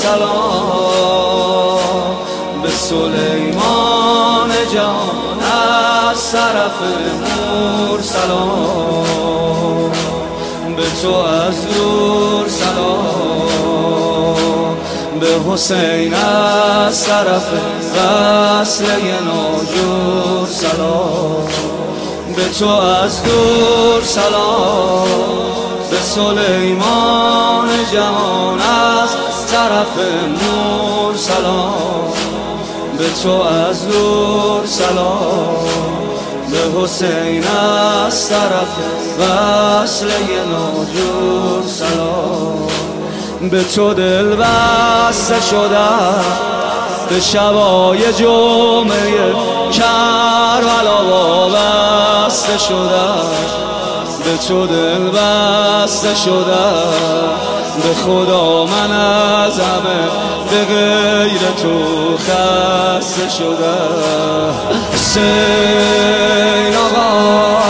سلام به سلیمان جان از طرف نور سلام به تو از دور سلام به حسین از طرف وصله ناجور سلام به تو از دور سلام به سلیمان جهان از طرف نور سلام به تو از دور سلام به حسین از طرف وصله ناجور سلام به تو دل بسته شدم به شبای جمعه کربلا وابسته شدم به تو دل بسته شدم به خدا من از همه به غیر تو خسته شدم حسین آقا